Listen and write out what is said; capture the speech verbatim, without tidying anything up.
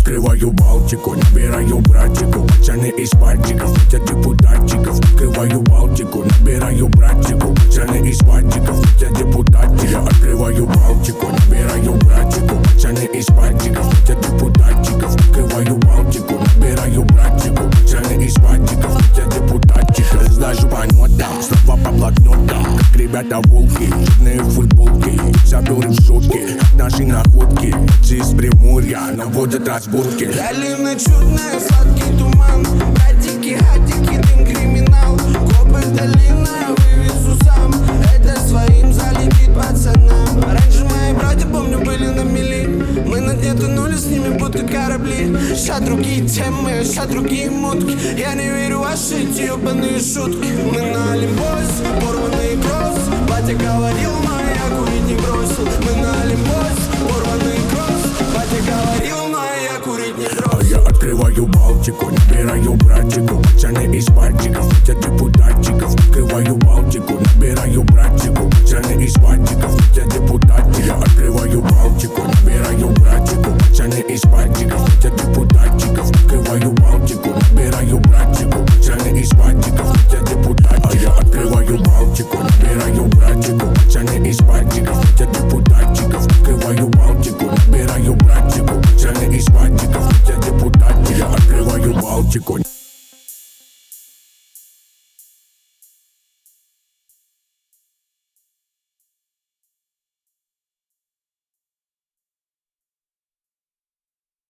открываю Балтику, набираю братику, пацаны из пальчиков, хотят депутатчиков. Открываю Балтику, набираю братику, пацаны из пальчиков, хотят депутатчиков. Я открываю Балтику, набираю братику, пацаны из пальчиков, хотят депутатчиков. Открываю Балтику, набираю братику, пацаны из пальчиков, хотят депутатчиков. Сдачу по нотам, слова по блокнотам, как ребята волки, жирные футболки, заберу в шутки, наши находки. Из Приморья наводят разборки. Долина чудная, сладкий туман, братики, хатики, дым, криминал. Копы долина, вывезу сам, это своим залетит пацанам. Раньше мои братья, помню, были на мели, мы на дне тонули, с ними будто корабли. Ща другие темы, ща другие мутки, я не верю в ваши эти ебаные шутки. Мы на Олимпосе, порванный кросс, батя говорил, но я курить не бросил. Мы на Олимпосе, порванный кросс, батя говорил, но я курить не бросил. А я открываю Балтику, набираю братику, пацаны из пальчиков, хотят депутатчиков. Открываю Балтику, набираю братику, пацаны из пальчиков, хотят депутатчиков. Я открываю Балтику, набираю братику, пацаны из пальчиков, хотят депутатчиков. Открываю Балтику, набираю братику, пацаны из пальчиков, хотят депутатчиков. А я открываю Балтику, набираю братику, пацаны из пальчиков, хотят депутатчиков. Открываю Балтику, набираю братику, пацаны из пальчиков, хотят депутатчиков. Я открываю Балтику.